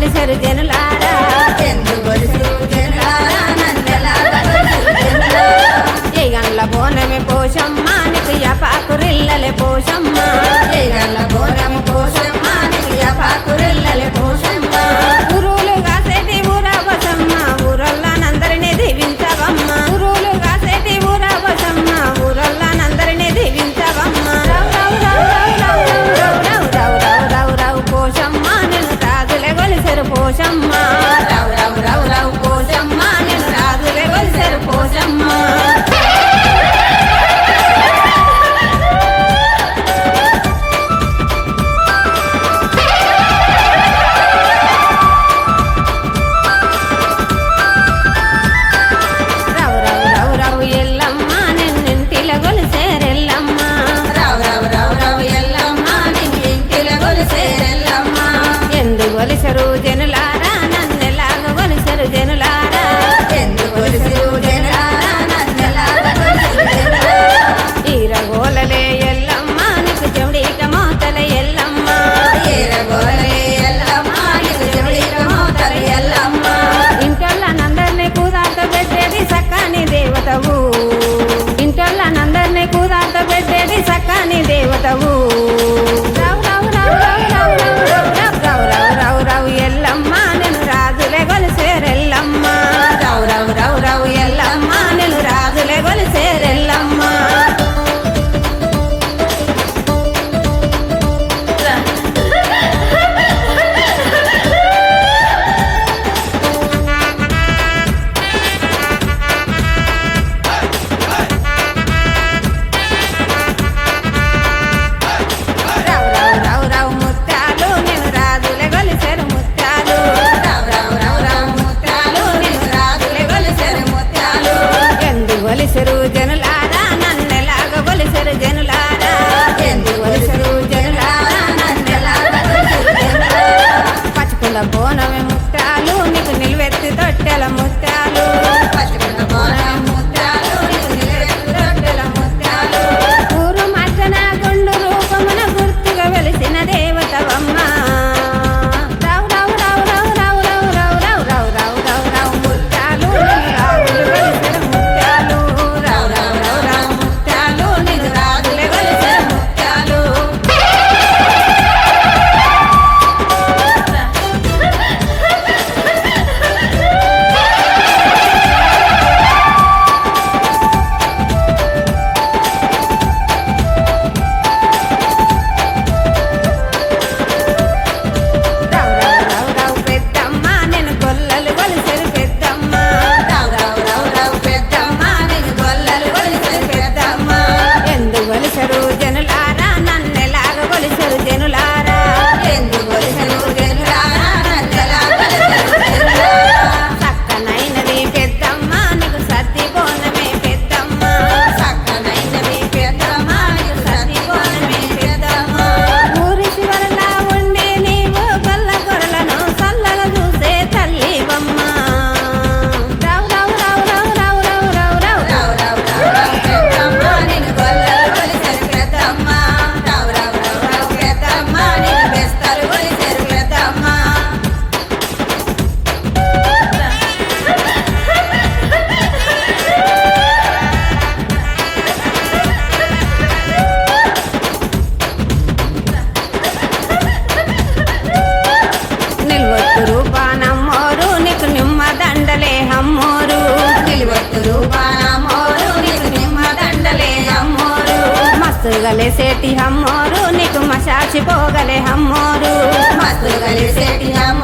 గొలిసెరు జనులారా ఎందు గొలిసెరు జనులారా నన్నెలాగా గొలిసెరు జనులారా ఏ గండ్ల బోనమే పోషమ్మ నీకు యాపాకురిల్లలే పోషమ్మ ఏ గండ్ల బోనము పోషమ్మ నీకు యాపాకురిల్లలే పోషమ్మ ఊరులు కాసేటి ఊరవసమ్మ ఊరొల్లనందరినీ దీవించవమ్మ ఊరులు కాసేటి ఊరవసమ్మ ఊరొల్లనందరినీ దీవించవమ్మ రావు పోషమ్మ నేను రాజులే గొలిసెరు పోషమ్మ రావు పోషమ్మ నేను రాజులే గొలిసెరు పోషమ్మ రావు ఎల్లమ్మ నిన్నింటిల గొలిసెరెల్లమ్మ రావు ఎల్లమ్మ నిన్నింటిల గొలిసెరెల్లమ్మ ఎందు గొలిసెరు జనులారా నన్నెలాగ గొలిసెరు జనులారా ఎందు గొలిసెరు జనులారా నన్నెలాగా గొలిసెరు జనులారా ఈరగోలలే ఎల్లమ్మ నీకు చెవుడిక మోతల ఎల్లమ్మ ఏరగోలే ఎల్లమ్మ నీకు చెవుడిక మోతల ఎల్లమ్మ ఇంటోళ్ళనందరినీ కూదాట పెట్టేది సక్కాని దేవతవు ఇంటోళ్ళనందరినీ కూదాట పెట్టేది సక్కాని దేవతవు రావు ఎల్లమ్మ నేను రాజులే గొలిసెరెల్లమ్మ రావు ఎల్లమ్మ నేను రాజులే గొలిసెరెల్లమ్మ రావు ముత్యాలు నేను రాజులే గొలిసెరు ముత్యాలు రావు ముత్యాలు నీకు రాజులే గొలిసెరు ముత్యాలు ఎందు గొలిసెరు జనులారా నన్నెలాగ గొలిసెరు జనులారా ఎందు గొలిసెరు జనులారా నన్నెలాగా గొలిసెరు జనులారా పచ్చుకుల బోనమే ముత్యాలు నీకు నిలువెత్తి తొట్టెల ముత్యాలు పట్టుకున్న బోనం ముత్యాలు నీకు నిలవెత్తు రొట్టెల ముత్యాలు ఊరు మధ్యన గుండు రూపమున గుర్తుగా వెలిసిన దేవతవమ్మ రావు ముత్యాలు రాజులు వెలిసిన ముత్యాలు రావు ముత్యాలు నీకు రాజులే గొలిసెరు ముత్యాలు రావు పెద్దమ్మ నేను గొల్లలు గొలిసెరు పెద్దమ్మ రావు పెద్దమ్మ నీకు గొల్లలు గొలిసెరు పెద్దమ్మ ఎందు గొలిసెరు జనులారా నన్నెలాగ గొలిసెరు జనులారా ఎందు గొలిసెరు జనులారా నన్నెలాగా గొలిసెరు జనులారా చక్కనైనది పెద్దమ్మ నీకు సత్తి బోనమే పెద్దమ్మ చక్కనైనది పెద్దమ్మ నీకు సతి బోనమే పెద్దమ్మ ఊరి చివరలా ఉండి నీవు గొల్ల గొర్రెలను చల్లగా చూసే తల్లివమ్మ రావు పెద్దమ్మ నేను గొల్లలు గొలిసెరు పెద్దమ్మ రావు పెద్దమ్మ నేను బెస్తరు గొలిసెరు పెద్దమ్మ నిల్వొత్తు రూపానమ్మోరు నీకు నిమ్మ దండలే అమ్మోరు నిలువత్తు రూపానమ్మోరు నీకు నిమ్మ దండలే అమ్మోరు మస్తు గలేసేటి అమ్మోరు నీకు మశాచి పోగలే అమ్మోరు మస్తు గలిసేటి